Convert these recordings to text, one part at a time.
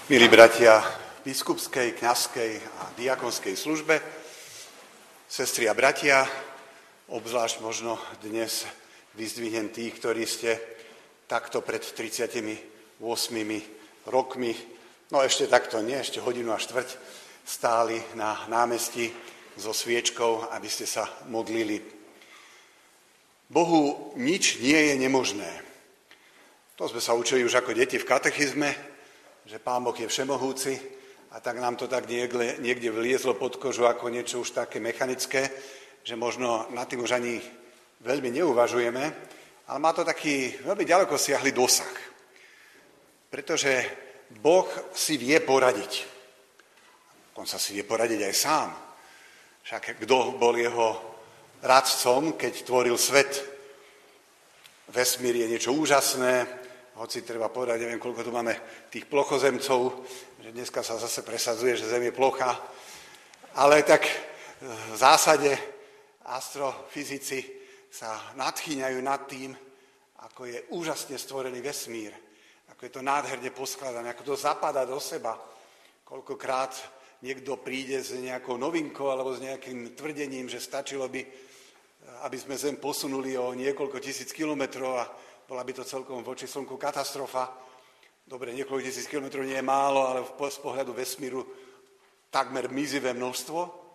Milí bratia v biskupskej, kňazskej a diakonskej službe, sestry a bratia, obzvlášť možno dnes vyzdvihnem tých, ktorí ste takto pred 38 rokmi, no ešte takto nie, ešte hodinu a štvrť, stáli na námestí so sviečkou, aby ste sa modlili. Bohu nič nie je nemožné. To sme sa učili už ako deti v katechizme, že Pán Boh je všemohúci a tak nám to tak niekde vliezlo pod kožu ako niečo už také mechanické, že možno nad tým už ani veľmi neuvažujeme, ale má to taký veľmi ďaleko siahly dosah. Pretože Boh si vie poradiť. On sa si vie poradiť aj sám. Však kto bol jeho radcom, keď tvoril svet? Vesmír je niečo úžasné, hoci treba povedať, neviem, koľko tu máme tých plochozemcov, že dneska sa zase presadzuje, že Zem je plocha. Ale tak v zásade astrofyzici sa nadchýňajú nad tým, ako je úžasne stvorený vesmír, ako je to nádherne poskladané, ako to zapadá do seba. Koľkokrát niekto príde s nejakou novinkou alebo s nejakým tvrdením, že stačilo by, aby sme Zem posunuli o niekoľko tisíc kilometrov a bola by to celkom voči Slnku katastrofa. Dobre, niekoľko tisíc kilometrov nie je málo, ale z pohľadu vesmíru takmer mizivé množstvo.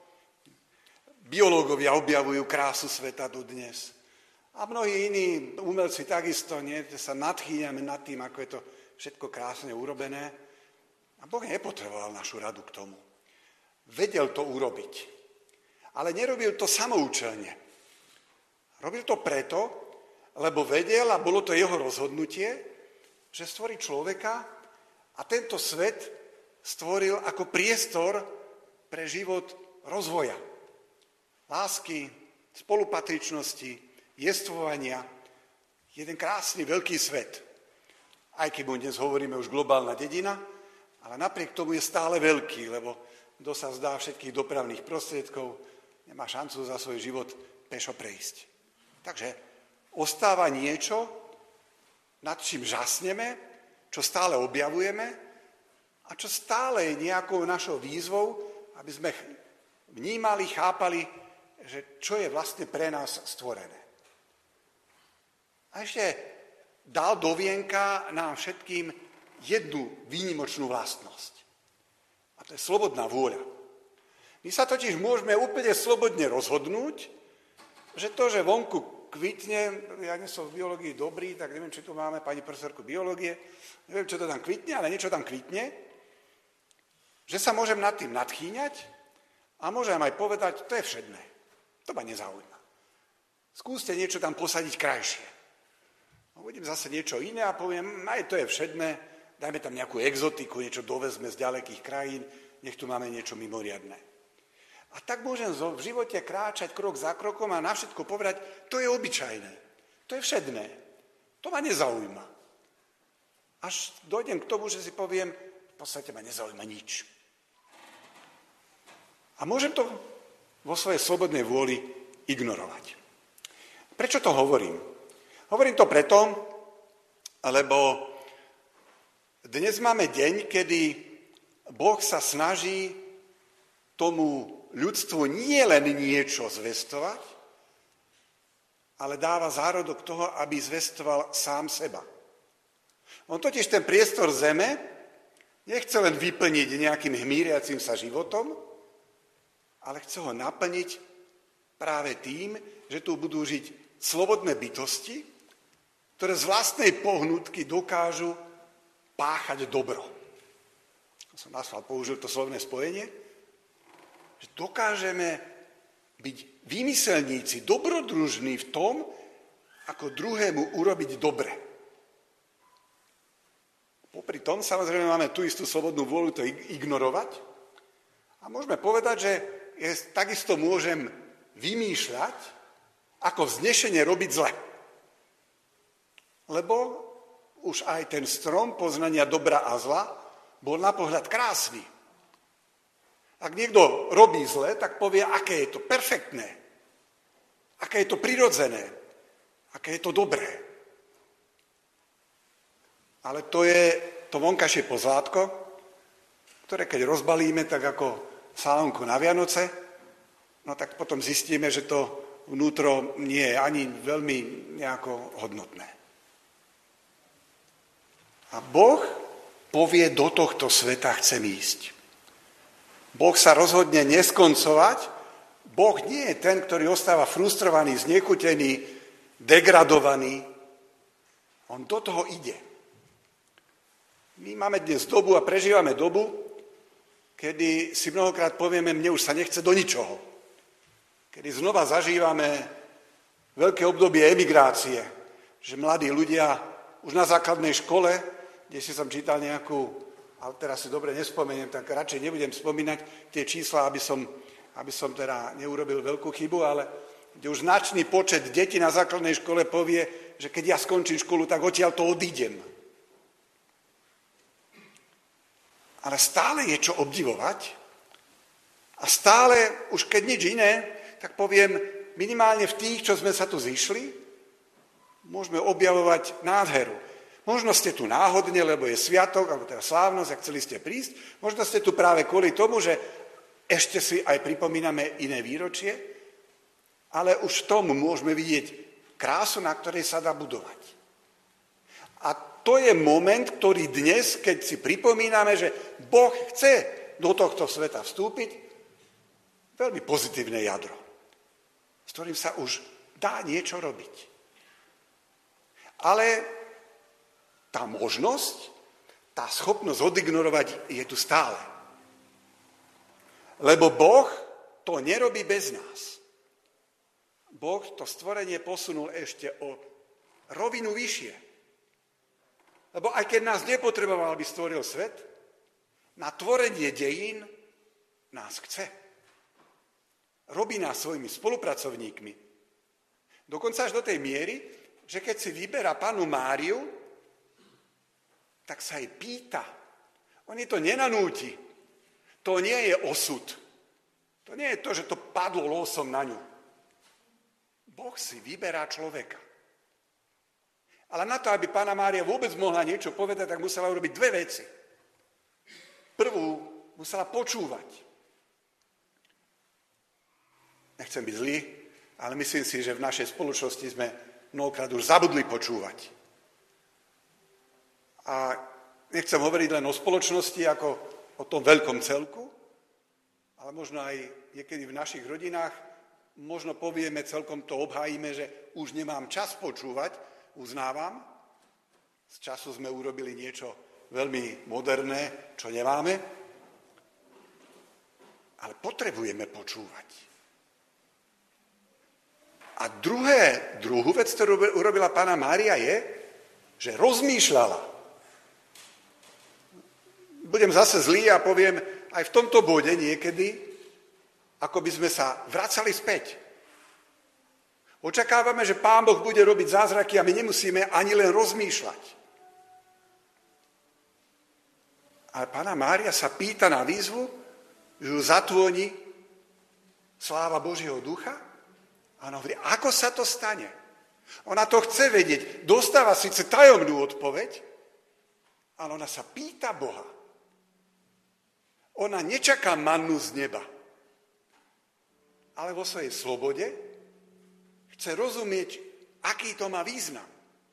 Biológovia objavujú krásu sveta dodnes. A mnohí iní umelci takisto, sa nadchýňame nad tým, ako je to všetko krásne urobené. A Boh nepotreboval našu radu k tomu. Vedel to urobiť. Ale nerobil to samoučelne. Robil to preto, lebo vedel, a bolo to jeho rozhodnutie, že stvorí človeka a tento svet stvoril ako priestor pre život rozvoja. Lásky, spolupatričnosti, jestvovania. Jeden krásny veľký svet. Aj keď mu dnes hovoríme už globálna dedina, ale napriek tomu je stále veľký, lebo kto sa vzdá všetkých dopravných prostriedkov, nemá šancu za svoj život pešo prejsť. Takže ostáva niečo, nad čím žasneme, čo stále objavujeme a čo stále je nejakou našou výzvou, aby sme vnímali, chápali, že čo je vlastne pre nás stvorené. A ešte dal do vienka nám všetkým jednu výnimočnú vlastnosť. A to je slobodná vôľa. My sa totiž môžeme úplne slobodne rozhodnúť, že to, že vonku kvitne, ja nie som v biológii dobrý, tak neviem, či tu máme pani profesorku biológie, neviem, čo to tam kvitne, ale niečo tam kvitne, že sa môžem nad tým nadchýňať a môžem aj povedať, to je všedné, to ma nezaujíma. Skúste niečo tam posadiť krajšie. Uvidím zase niečo iné a poviem, aj to je všedné, dajme tam nejakú exotiku, niečo dovezme z ďalekých krajín, nech tu máme niečo mimoriadne. A tak môžem v živote kráčať krok za krokom a na všetko povedať, to je obyčajné, to je všedné, to ma nezaujíma. Až dojdem k tomu, že si poviem, v podstate ma nezaujíma nič. A môžem to vo svojej slobodnej vôli ignorovať. Prečo to hovorím? Hovorím to preto, lebo dnes máme deň, kedy Boh sa snaží tomu ľudstvu nie len niečo zvestovať, ale dáva zárodok toho, aby zvestoval sám seba. On totiž ten priestor zeme nechce len vyplniť nejakým hmíriacim sa životom, ale chce ho naplniť práve tým, že tu budú žiť slobodné bytosti, ktoré z vlastnej pohnutky dokážu páchať dobro. Som použil to slovné spojenie, že dokážeme byť výmyselníci, dobrodružní v tom, ako druhému urobiť dobre. Popri tom samozrejme máme tú istú slobodnú vôľu to ignorovať a môžeme povedať, že takisto môžem vymýšľať, ako vznešene robiť zle. Lebo už aj ten strom poznania dobra a zla bol na pohľad krásny. Ak niekto robí zle, tak povie, aké je to perfektné, aké je to prirodzené, aké je to dobré. Ale to je to vonkajšie pozlátko ktoré keď rozbalíme tak ako salónku na Vianoce, no tak potom zistíme, že to vnútro nie je ani veľmi nejako hodnotné. A Boh povie, do tohto sveta chcem ísť. Boh sa rozhodne neskoncovať. Boh nie je ten, ktorý ostáva frustrovaný, znechutený, degradovaný. On do toho ide. My máme dnes dobu a prežívame dobu, kedy si mnohokrát povieme, mne už sa nechce do ničoho. Kedy znova zažívame veľké obdobie emigrácie, že mladí ľudia už na základnej škole, kde si som čítal nejakú, ale teraz si dobre nespomeniem, tak radšej nebudem spomínať tie čísla, aby som teda neurobil veľkú chybu, ale kde už značný počet detí na základnej škole povie, že keď ja skončím školu, tak odtiaľ to odídem. Ale stále je čo obdivovať a stále, už keď nič iné, tak poviem, minimálne v tých, čo sme sa tu zišli, môžeme objavovať nádheru. Možno ste tu náhodne, lebo je sviatok, alebo teda slávnosť, ak chceli ste prísť. Možno ste tu práve kvôli tomu, že ešte si aj pripomíname iné výročie, ale už v tom môžeme vidieť krásu, na ktorej sa dá budovať. A to je moment, ktorý dnes, keď si pripomíname, že Boh chce do tohto sveta vstúpiť, veľmi pozitívne jadro, s ktorým sa už dá niečo robiť. Ale tá možnosť, tá schopnosť odignorovať je tu stále. Lebo Boh to nerobí bez nás. Boh to stvorenie posunul ešte o rovinu vyššie. Lebo aj keď nás nepotreboval, aby stvoril svet, na tvorenie dejín nás chce. Robí nás svojimi spolupracovníkmi. Dokonca až do tej miery, že keď si vyberá Pannu Máriu, tak sa jej pýta. On jej to nenanúti. To nie je osud. To nie je to, že to padlo losom na ňu. Boh si vyberá človeka. Ale na to, aby Panna Mária vôbec mohla niečo povedať, tak musela urobiť dve veci. Prvú, musela počúvať. Nechcem byť zlý, ale myslím si, že v našej spoločnosti sme mnohokrát už zabudli počúvať. A nechcem hovoriť len o spoločnosti ako o tom veľkom celku, ale možno aj niekedy v našich rodinách, možno povieme, celkom to obhájime, že už nemám čas počúvať, uznávam. Z času sme urobili niečo veľmi moderné, čo nemáme, ale potrebujeme počúvať. A druhú vec, ktorú urobila Panna Mária je, že rozmýšľala. Budem zase zlý a poviem, aj v tomto bode niekedy, ako by sme sa vracali späť. Očakávame, že Pán Boh bude robiť zázraky a my nemusíme ani len rozmýšľať. Ale Panna Mária sa pýta na výzvu, že ju zatvoní sláva Božieho ducha a ona hovorí, ako sa to stane? Ona to chce vedieť, dostáva síce tajomnú odpoveď, ale ona sa pýta Boha. Ona nečaká mannu z neba, ale vo svojej slobode chce rozumieť, aký to má význam.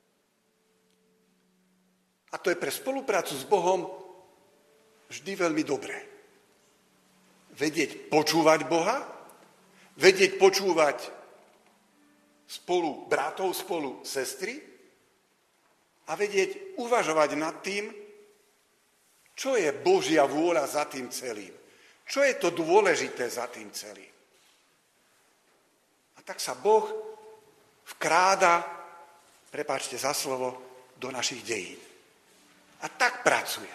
A to je pre spoluprácu s Bohom vždy veľmi dobré. Vedieť počúvať Boha, vedieť počúvať spolu bratov, spolu sestry a vedieť uvažovať nad tým, čo je Božia vôľa za tým celým? Čo je to dôležité za tým celým? A tak sa Boh vkráda, prepáčte za slovo, do našich dejín. A tak pracuje.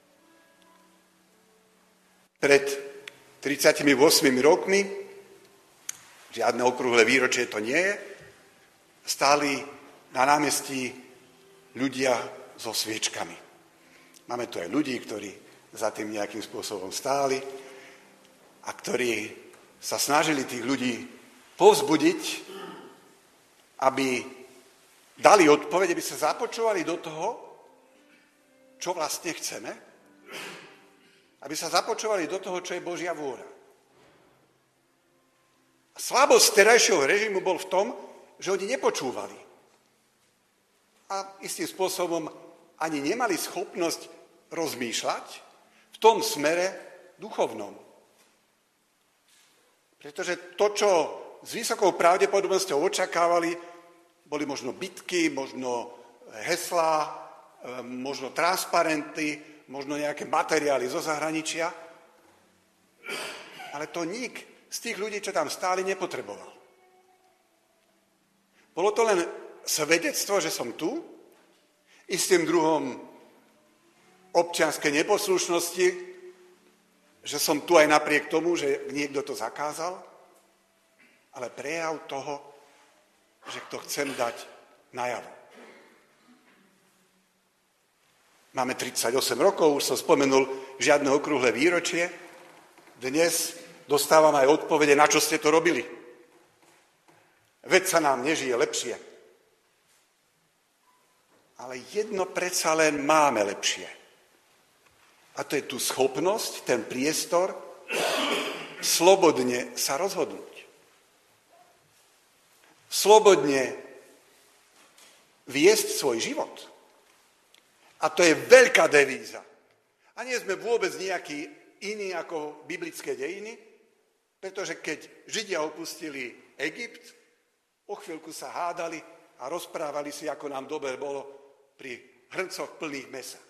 Pred 38 rokmi, žiadne okrúhle výročie to nie je, stáli na námestí ľudia so sviečkami. Máme tu aj ľudí, ktorí za tým nejakým spôsobom stáli a ktorí sa snažili tých ľudí povzbudiť, aby dali odpoveď, aby sa započúvali do toho, čo vlastne chceme. aby sa započúvali do toho, čo je Božia vôľa. A slabosť terajšieho režimu bol v tom, že oni nepočúvali. A istým spôsobom ani nemali schopnosť rozmýšľať v tom smere duchovnom. Pretože to, čo s vysokou pravdepodobnosťou očakávali, boli možno bitky, možno heslá, možno transparenty, možno nejaké materiály zo zahraničia. Ale to nik z tých ľudí, čo tam stáli, nepotreboval. Bolo to len svedectvo, že som tu, istým druhom občianskej neposlušnosti, že som tu aj napriek tomu, že niekto to zakázal, ale prejav toho, že to chcem dať najavo. Máme 38 rokov, už som spomenul žiadne okrúhle výročie. Dnes dostávam aj odpovede, na čo ste to robili. Veď sa nám nežije lepšie. Ale jedno predsa len máme lepšie. A to je tu schopnosť, ten priestor, slobodne sa rozhodnúť. Slobodne viesť svoj život. A to je veľká devíza. A nie sme vôbec nejakí iní ako biblické dejiny, pretože keď Židia opustili Egypt, o chvíľku sa hádali a rozprávali si, ako nám dobre bolo pri hrncoch plných mesa.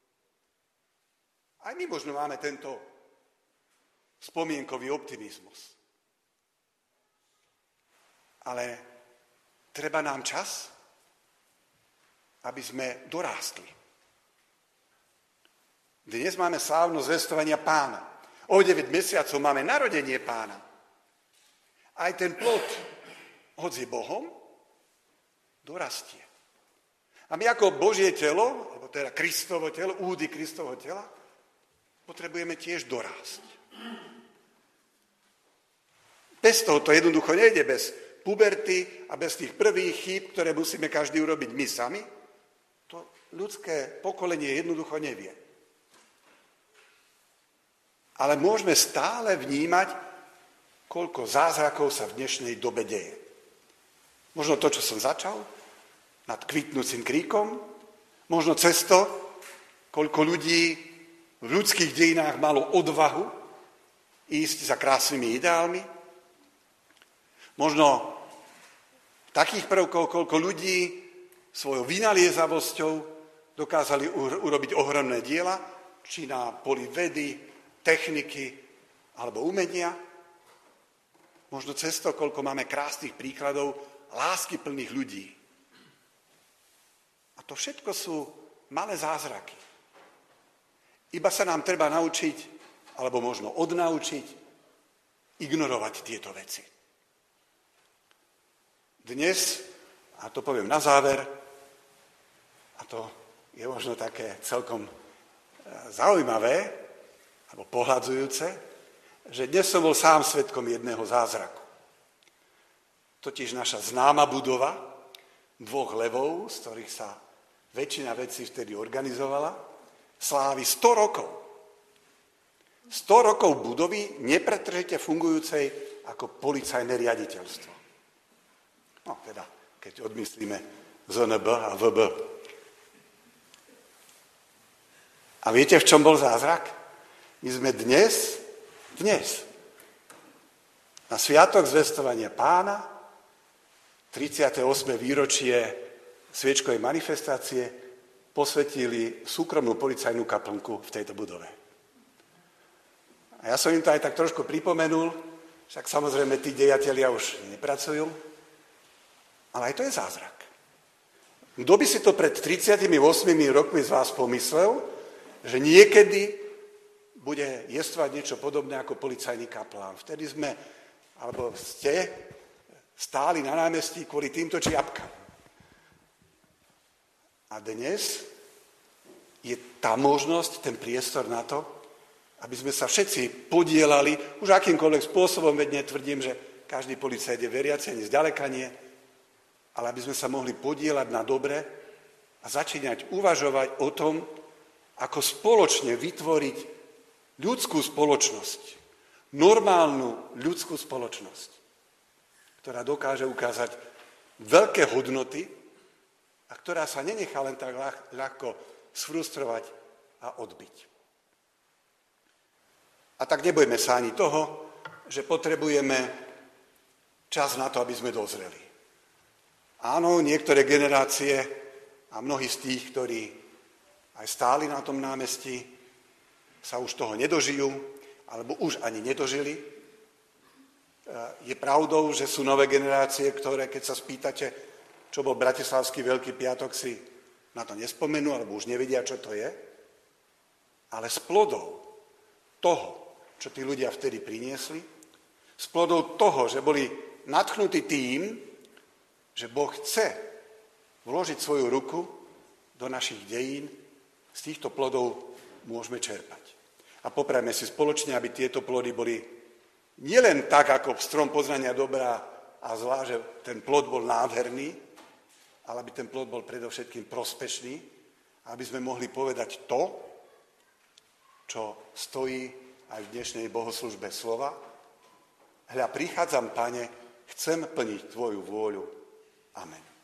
Aj my možno máme tento spomienkový optimizmus. Ale treba nám čas, aby sme dorástli. Dnes máme slávnosť zvestovania Pána. O 9 mesiacov máme narodenie Pána. Aj ten plod, hoď je Bohom, dorastie. A my ako Božie telo, alebo teda Kristovo telo, údy Kristovho tela, potrebujeme tiež dorásť. Bez toho to jednoducho nejde, bez puberty a bez tých prvých chýb, ktoré musíme každý urobiť my sami. To ľudské pokolenie jednoducho nevie. Ale môžeme stále vnímať, koľko zázrakov sa v dnešnej dobe deje. Možno to, čo som začal, nad kvitnúcim kríkom, možno cez to, koľko ľudí v ľudských dejinách malo odvahu ísť za krásnymi ideálmi, možno takých prvkov, koľko ľudí svojou vynaliezavosťou dokázali urobiť ohromné diela, či na poli vedy, techniky alebo umenia. Možno cez to, koľko máme krásnych príkladov lásky plných ľudí. A to všetko sú malé zázraky. Iba sa nám treba naučiť, alebo možno odnaučiť, ignorovať tieto veci. Dnes, a to poviem na záver, a to je možno také celkom zaujímavé, alebo pohľadzujúce, že dnes som bol sám svedkom jedného zázraku. Totiž naša známa budova, 2 levov, z ktorých sa väčšina vecí vtedy organizovala, slávi 100 rokov. 100 rokov budovy nepretržite fungujúcej ako policajné riaditeľstvo. No teda, keď odmyslíme ZNB a VB. A viete, v čom bol zázrak? My sme dnes, na sviatok zvestovania Pána, 38. výročie sviečkovej manifestácie, posvetili súkromnú policajnú kaplnku v tejto budove. A ja som im to aj tak trošku pripomenul, však samozrejme tí dejatelia už nepracujú, ale aj to je zázrak. Kto by si to pred 38 rokmi z vás pomyslel, že niekedy bude jestvať niečo podobné ako policajný kaplán. Vtedy sme, alebo ste, stáli na námestí kvôli týmto čiapkám. A dnes je tá možnosť, ten priestor na to, aby sme sa všetci podielali, už akýmkoľvek spôsobom, veď netvrdím, že každý policajt je veriaci, ani zďaleka nie, ale aby sme sa mohli podieľať na dobre a začínať uvažovať o tom, ako spoločne vytvoriť ľudskú spoločnosť, normálnu ľudskú spoločnosť, ktorá dokáže ukázať veľké hodnoty a ktorá sa nenechá len tak ľahko sfrustrovať a odbiť. A tak nebojme sa ani toho, že potrebujeme čas na to, aby sme dozreli. Áno, niektoré generácie a mnohí z tých, ktorí aj stáli na tom námestí, sa už toho nedožijú, alebo už ani nedožili. Je pravdou, že sú nové generácie, ktoré, keď sa spýtate, čo bol Bratislavský Veľký piatok, si na to nespomenú, alebo už nevedia, čo to je. Ale z plodov toho, čo tí ľudia vtedy priniesli, z plodov toho, že boli nadchnutí tým, že Boh chce vložiť svoju ruku do našich dejín, z týchto plodov môžeme čerpať. A poprajme si spoločne, aby tieto plody boli nielen tak, ako strom poznania dobrá a zlá, že ten plod bol nádherný, ale aby ten plod bol predovšetkým prospešný, aby sme mohli povedať to, čo stojí aj v dnešnej bohoslužbe slova. Hľa, prichádzam, Pane, chcem plniť tvoju vôľu. Amen.